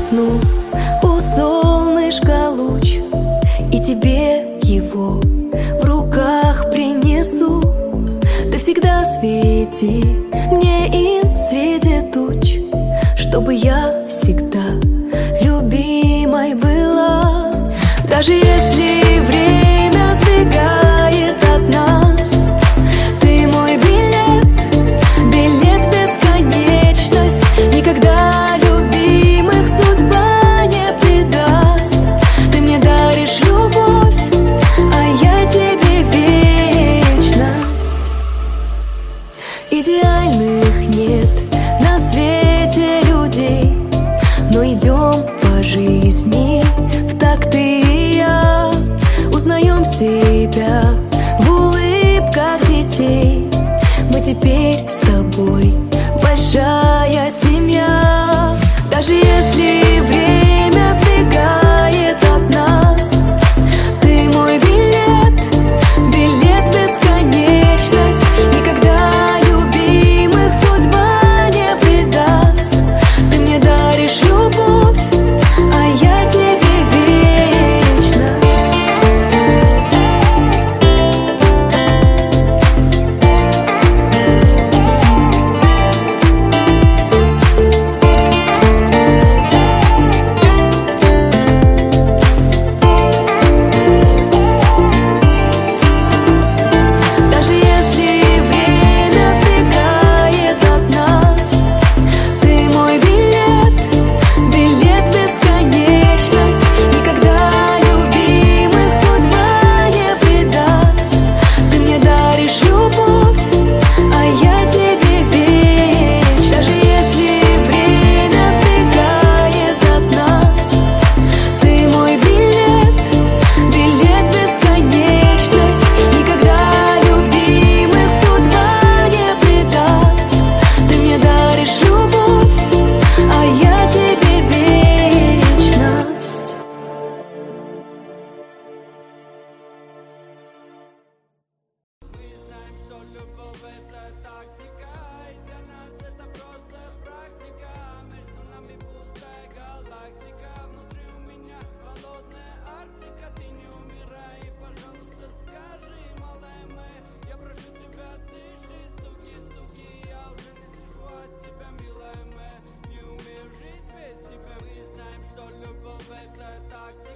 шепну у солнышка луч, и тебе его в руках принесу. Ты всегда свети мне им среди туч, чтобы я всегда любимой была. Даже если время сбегает от нас, ты мой билет, билет в бесконечность. Никогда любимых судьба не предаст. Ты мне даришь любовь, а я тебе вечность. Идеальных нет на свете людей, но идем по жизни в такт ты и я. Узнаем себя в улыбках детей. Мы теперь с тобой большая семья. Даже если время сбегает от нас, ты мой билет, билет в бесконечность. Никогда любимых судьба не предаст. Ты мне даришь любовь, а я тебе вечность. Даже если время сбегает от нас, ты мой билет, билет в бесконечность. Никогда любимых судьба не предаст. Ты мне даришь любовь, а я тебе вечность. Даже если время сбегает от нас, ты мой билет, билет в бесконечность. Никогда любимых судьба не предаст. Ты мне даришь любовь, а я тебе вечность. Мы знаем, что любовь это тактика, и для нас это просто практика. Между нами пустая галактика, внутри у меня холодная Арктика. Ты не умирай, пожалуйста, скажи, малая моя, я прошу тебя, дыши, стуки, стуки, я уже не слышу от тебя, милая моя, не умею жить без тебя. Мы знаем, что любовь это тактика.